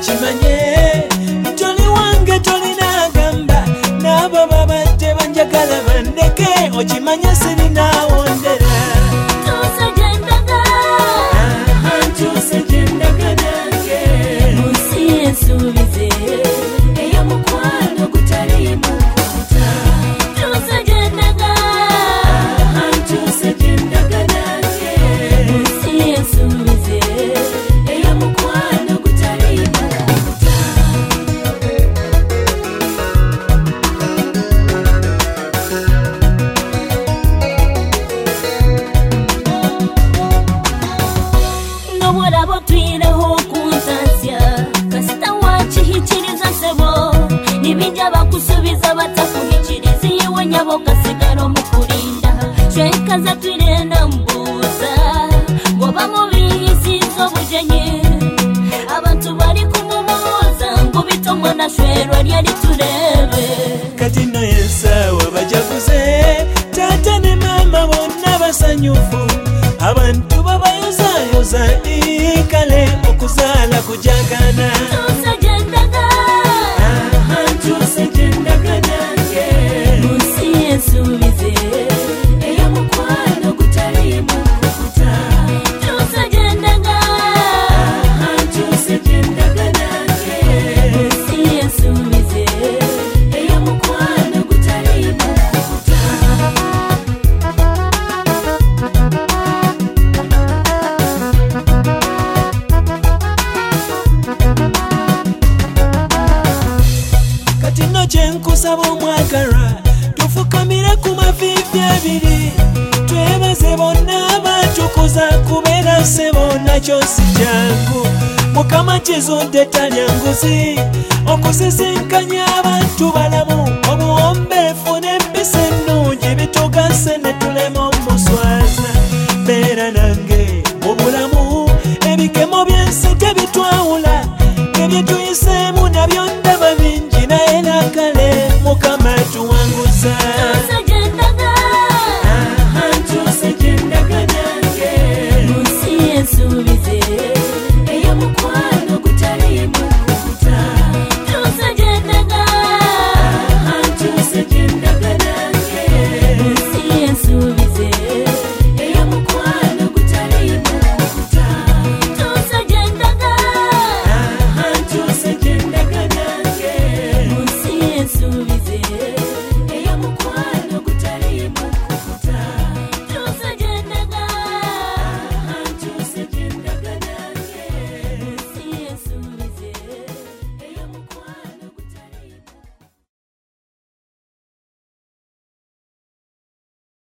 okimanye toli wange tolina gamba n'abo babadde banjagala bandeke okimanye sirinawondera ntuse gyendaga nange munsi ensuubize ey'omukwano gutaliimu kuta ntuse gyendaga nange munsi ensuubize ey'omukwano gutaliimu kuta n'obulabo twireho kuntasya kasita wakihikiriza nsebo nibijja bakusubiza batakuhikiriza iwe nyabo kasigala omukulinda shwenkaza twirenda mbuuza ngoba mubiyisiza obujenyi abantu bali kumumuuza ngubita omwana shwerwa lyali turebe kati no yensawa bajaguze taata ne maama bonna basanyufu abantu babayozayoza ikale okuzaala kujagana ntuse gyendaga nange munsi ensuubize ey'omukwano gutaliimu kukuta ntuse gyendaga nange munsi ensuubize ey'omukwano gutaliimu kukuta kati no kyenkusaba omwagalwa tufukamire ku maviivi abiri twebaze bonna batukuza kubeera ssebo nakyo si kyangu mukama kizudde talya nguzi okusisinkanya abantu balamu obuwombeefu n'empisa ennungi bitugase ne tulema omuswaza beera nange mu bulamu ebikemo by'ensi